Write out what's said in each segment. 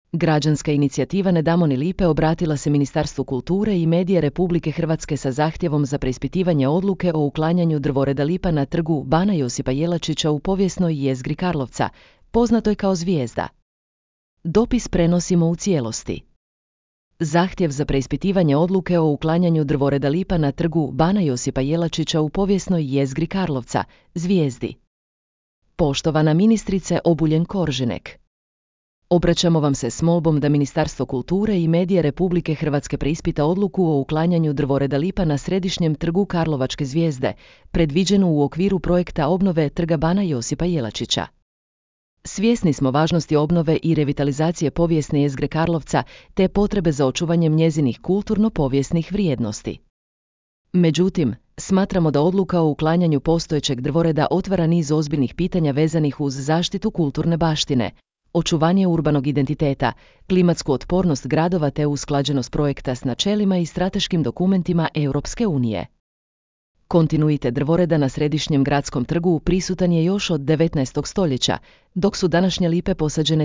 Građanska inicijativa Ne damo ni lipe obratila se Ministarstvu kulture i medija Republike Hrvatske sa zahtjevom za preispitivanje odluke o uklanjanju drvoreda lipa na trgu Bana Josipa Jelačića u povijesnoj jezgri Karlovca, poznatoj kao Zvijezda. Dopis prenosimo u cijelosti. Zahtjev za preispitivanje odluke o uklanjanju drvoreda lipa na trgu Bana Josipa Jelačića u povijesnoj jezgri Karlovca, Zvijezdi. Poštovana ministrice Obuljen Koržinek, obraćamo vam se s molbom da Ministarstvo kulture i medija Republike Hrvatske preispita odluku o uklanjanju drvoreda lipa na središnjem trgu Karlovačke Zvijezde, predviđenu u okviru projekta obnove trga Bana Josipa Jelačića. Svjesni smo važnosti obnove i revitalizacije povijesne jezgre Karlovca te potrebe za očuvanjem njezinih kulturno-povijesnih vrijednosti. Međutim, smatramo da odluka o uklanjanju postojećeg drvoreda otvara niz ozbiljnih pitanja vezanih uz zaštitu kulturne baštine, očuvanje urbanog identiteta, klimatsku otpornost gradova te usklađenost projekta s načelima i strateškim dokumentima Europske unije. Kontinuitet drvoreda na središnjem gradskom trgu prisutan je još od 19. stoljeća, dok su današnje lipe posađene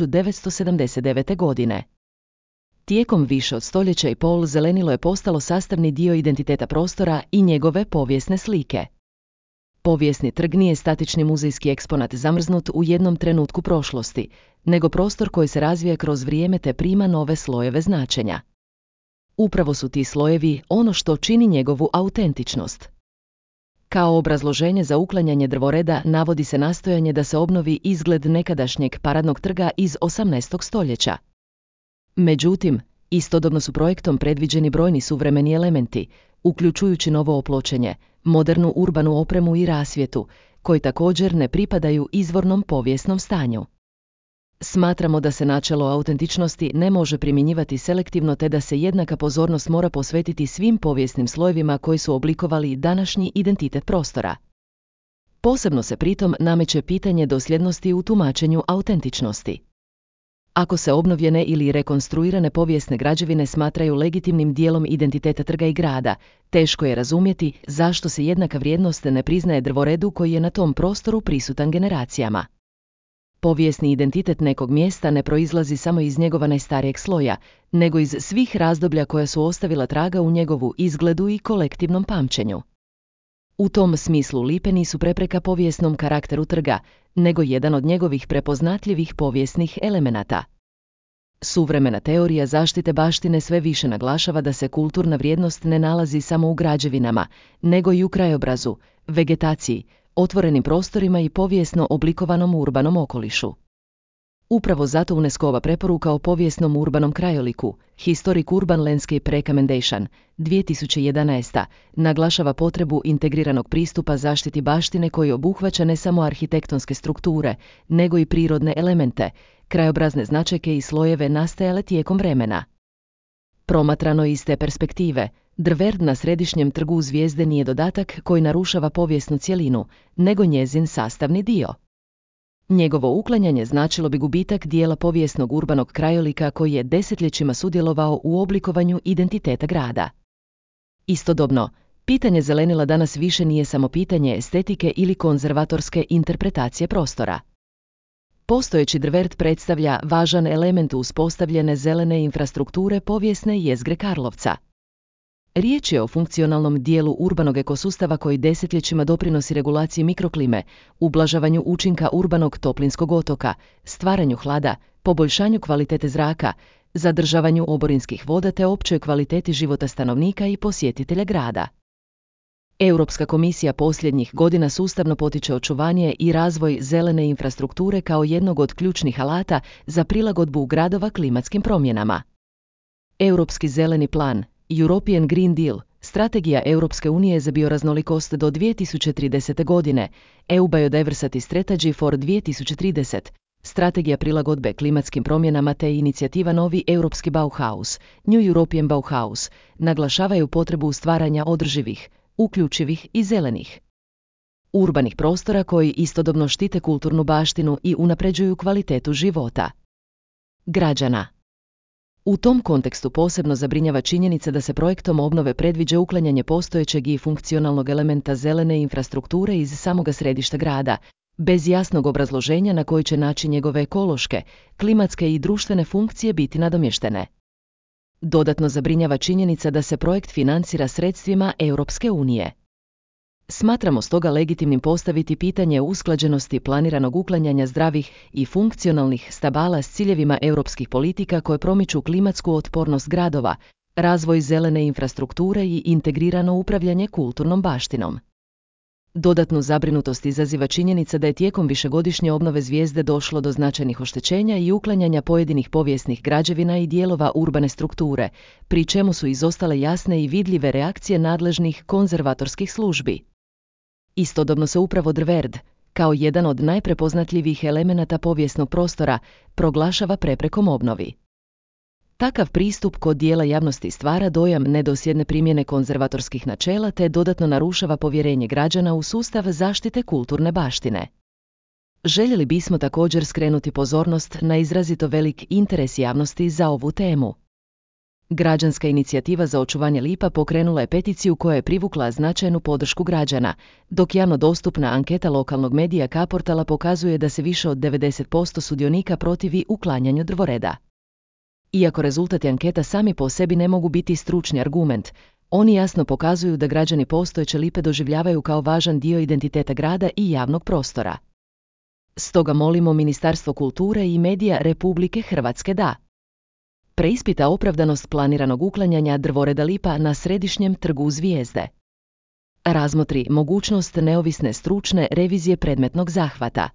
1979. godine. Tijekom više od stoljeća i pol zelenilo je postalo sastavni dio identiteta prostora i njegove povijesne slike. Povijesni trg nije statični muzejski eksponat zamrznut u jednom trenutku prošlosti, nego prostor koji se razvija kroz vrijeme te prima nove slojeve značenja. Upravo su ti slojevi ono što čini njegovu autentičnost. Kao obrazloženje za uklanjanje drvoreda navodi se nastojanje da se obnovi izgled nekadašnjeg paradnog trga iz 18. stoljeća. Međutim, istodobno su projektom predviđeni brojni suvremeni elementi, uključujući novo opločenje, modernu urbanu opremu i rasvjetu, koji također ne pripadaju izvornom povijesnom stanju. Smatramo da se načelo autentičnosti ne može primjenjivati selektivno te da se jednaka pozornost mora posvetiti svim povijesnim slojevima koji su oblikovali današnji identitet prostora. Posebno se pritom nameće pitanje dosljednosti u tumačenju autentičnosti. Ako se obnovljene ili rekonstruirane povijesne građevine smatraju legitimnim dijelom identiteta trga i grada, teško je razumjeti zašto se jednaka vrijednost ne priznaje drvoredu koji je na tom prostoru prisutan generacijama. Povijesni identitet nekog mjesta ne proizlazi samo iz njegova najstarijeg sloja, nego iz svih razdoblja koja su ostavila traga u njegovu izgledu i kolektivnom pamćenju. U tom smislu lipe nisu prepreka povijesnom karakteru trga, nego jedan od njegovih prepoznatljivih povijesnih elemenata. Suvremena teorija zaštite baštine sve više naglašava da se kulturna vrijednost ne nalazi samo u građevinama, nego i u krajobrazu, vegetaciji, otvorenim prostorima i povijesno oblikovanom urbanom okolišu. Upravo zato UNESCO-ova preporuka o povijesnom urbanom krajoliku, Historic Urban Landscape Recommendation, 2011. naglašava potrebu integriranog pristupa zaštiti baštine koji obuhvaća ne samo arhitektonske strukture, nego i prirodne elemente, krajobrazne značajke i slojeve nastajale tijekom vremena. Promatrano iz te perspektive, drvered na središnjem trgu Zvijezde nije dodatak koji narušava povijesnu cjelinu, nego njezin sastavni dio. Njegovo uklanjanje značilo bi gubitak dijela povijesnog urbanog krajolika koji je desetljećima sudjelovao u oblikovanju identiteta grada. Istodobno, pitanje zelenila danas više nije samo pitanje estetike ili konzervatorske interpretacije prostora. Postojeći drvered predstavlja važan element uspostavljene zelene infrastrukture povijesne jezgre Karlovca. Riječ je o funkcionalnom dijelu urbanog ekosustava koji desetljećima doprinosi regulaciji mikroklime, ublažavanju učinka urbanog toplinskog otoka, stvaranju hlada, poboljšanju kvalitete zraka, zadržavanju oborinskih voda te općoj kvaliteti života stanovnika i posjetitelja grada. Europska komisija posljednjih godina sustavno potiče očuvanje i razvoj zelene infrastrukture kao jednog od ključnih alata za prilagodbu gradova klimatskim promjenama. Europski zeleni plan, European Green Deal, strategija Europske unije za bioraznolikost do 2030. godine, EU Biodiversity Strategy for 2030, strategija prilagodbe klimatskim promjenama te inicijativa Novi Europski Bauhaus, New European Bauhaus, naglašavaju potrebu stvaranja održivih, uključivih i zelenih urbanih prostora koji istodobno štite kulturnu baštinu i unapređuju kvalitetu života građana. U tom kontekstu posebno zabrinjava činjenica da se projektom obnove predviđa uklanjanje postojećeg i funkcionalnog elementa zelene infrastrukture iz samoga središta grada, bez jasnog obrazloženja na koji će način njegove ekološke, klimatske i društvene funkcije biti nadomještene. Dodatno zabrinjava činjenica da se projekt financira sredstvima Europske unije. Smatramo stoga legitimnim postaviti pitanje usklađenosti planiranog uklanjanja zdravih i funkcionalnih stabala s ciljevima europskih politika koje promiču klimatsku otpornost gradova, razvoj zelene infrastrukture i integrirano upravljanje kulturnom baštinom. Dodatnu zabrinutost izaziva činjenica da je tijekom višegodišnje obnove Zvijezde došlo do značajnih oštećenja i uklanjanja pojedinih povijesnih građevina i dijelova urbane strukture, pri čemu su izostale jasne i vidljive reakcije nadležnih konzervatorskih službi. Istodobno se upravo Drverd, kao jedan od najprepoznatljivijih elemenata povijesnog prostora, proglašava preprekom obnovi. Takav pristup kod dijela javnosti stvara dojam nedosljedne primjene konzervatorskih načela te dodatno narušava povjerenje građana u sustav zaštite kulturne baštine. Željeli bismo također skrenuti pozornost na izrazito velik interes javnosti za ovu temu. Građanska inicijativa za očuvanje lipa pokrenula je peticiju koja je privukla značajnu podršku građana, dok javno dostupna anketa lokalnog medija K-portala pokazuje da se više od 90% sudionika protivi uklanjanju drvoreda. Iako rezultati anketa sami po sebi ne mogu biti stručni argument, oni jasno pokazuju da građani postojeće lipe doživljavaju kao važan dio identiteta grada i javnog prostora. Stoga molimo Ministarstvo kulture i medija Republike Hrvatske da preispita opravdanost planiranog uklanjanja drvoreda lipa na središnjem trgu Zvijezde. Razmotri mogućnost neovisne stručne revizije predmetnog zahvata.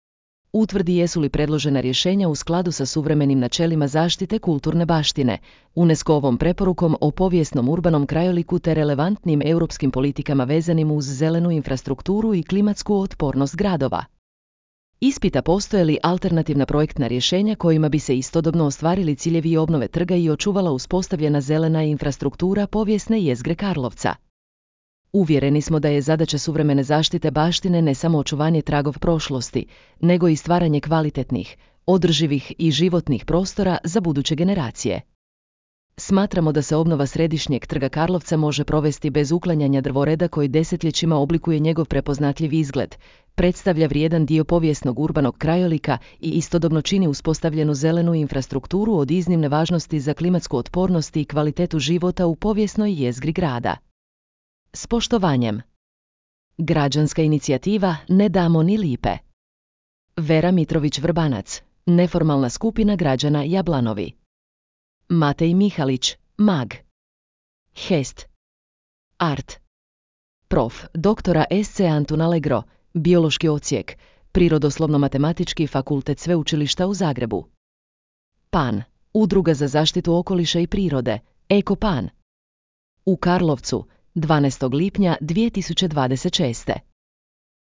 Utvrdi jesu li predložena rješenja u skladu sa suvremenim načelima zaštite kulturne baštine, UNESCO-ovom preporukom o povijesnom urbanom krajoliku te relevantnim europskim politikama vezanim uz zelenu infrastrukturu i klimatsku otpornost gradova. Ispita postoje li alternativna projektna rješenja kojima bi se istodobno ostvarili ciljevi obnove trga i očuvala uspostavljena zelena infrastruktura povijesne jezgre Karlovca. Uvjereni smo da je zadaća suvremene zaštite baštine ne samo očuvanje tragov prošlosti, nego i stvaranje kvalitetnih, održivih i životnih prostora za buduće generacije. Smatramo da se obnova središnjeg trga Karlovca može provesti bez uklanjanja drvoreda koji desetljećima oblikuje njegov prepoznatljiv izgled, predstavlja vrijedan dio povijesnog urbanog krajolika i istodobno čini uspostavljenu zelenu infrastrukturu od iznimne važnosti za klimatsku otpornost i kvalitetu života u povijesnoj jezgri grada. S poštovanjem. Građanska inicijativa Ne damo ni lipe. Vera Mitrović-Vrbanac, neformalna skupina građana Jablanovi. Matej Mihalić, MAG. HEST. ART. Prof. Dr. S.C. Antun Allegro, Biološki odsjek, Prirodoslovno-matematički fakultet Sveučilišta u Zagrebu. PAN, Udruga za zaštitu okoliša i prirode, EkoPAN. U Karlovcu, 12. lipnja 2026.